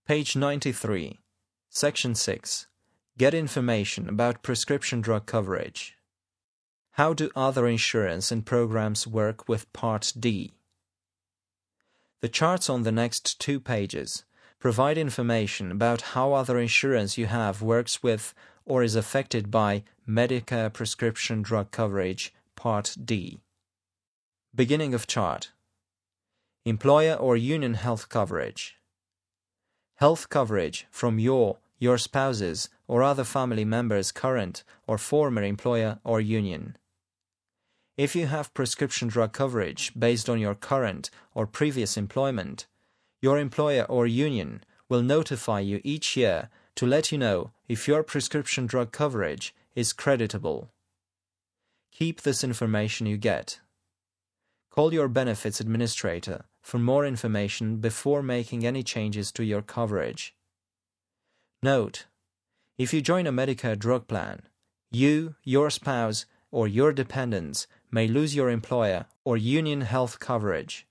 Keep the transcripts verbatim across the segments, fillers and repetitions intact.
Page ninety-three, Section six. Get information about prescription drug coverage. How do other insurance and programs work with Part D? The charts on the next two pages provide information about how other insurance you have works with or is affected by Medicare prescription drug coverage, Part D. Beginning of chart. Employer or union health coverage. Health coverage from your, your spouse's, or other family members' current or former employer or union. If you have prescription drug coverage based on your current or previous employment, your employer or union will notify you each year to let you know if your prescription drug coverage is creditable. Keep this information you get. Call your benefits administrator for more information before making any changes to your coverage. Note: if you join a Medicare drug plan, you, your spouse, or your dependents may lose your employer or union health coverage.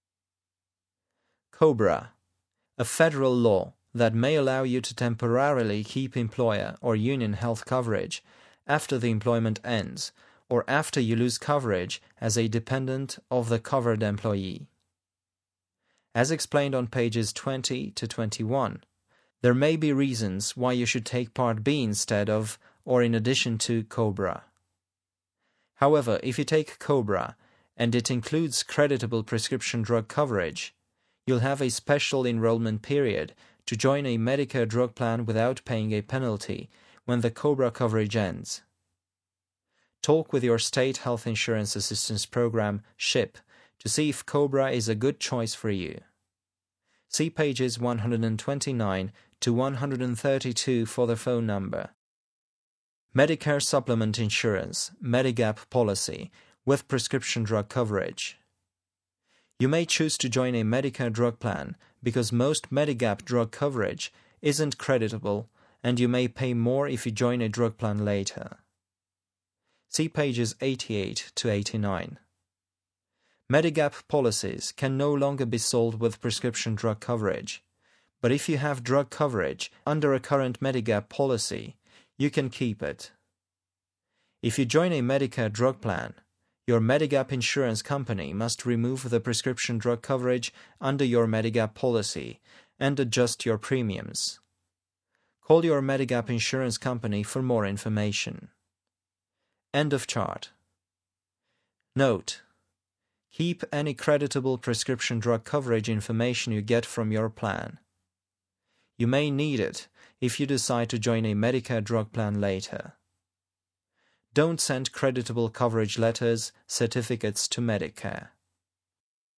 COBRA, a federal law that may allow you to temporarily keep employer or union health coverage after the employment ends or after you lose coverage as a dependent of the covered employee. As explained on pages twenty to twenty-one, there may be reasons why you should take Part B instead of or in addition to COBRA. However, if you take COBRA and it includes creditable prescription drug coverage, you'll have a special enrollment period to join a Medicare drug plan without paying a penalty when the COBRA coverage ends. Talk with your State Health Insurance Assistance Program, SHIP, to see if COBRA is a good choice for you. See pages one hundred twenty-nine to one hundred thirty-two for the phone number. Medicare Supplement Insurance, Medigap policy, with prescription drug coverage. You may choose to join a Medicare drug plan because most Medigap drug coverage isn't creditable and you may pay more if you join a drug plan later. See pages eighty-eight to eighty-nine. Medigap policies can no longer be sold with prescription drug coverage, but if you have drug coverage under a current Medigap policy, you can keep it. If you join a Medicare drug plan, your Medigap insurance company must remove the prescription drug coverage under your Medigap policy and adjust your premiums. Call your Medigap insurance company for more information. End of chart. Note: keep any creditable prescription drug coverage information you get from your plan. You may need it if you decide to join a Medicare drug plan later. Don't send creditable coverage letters, certificates to Medicare.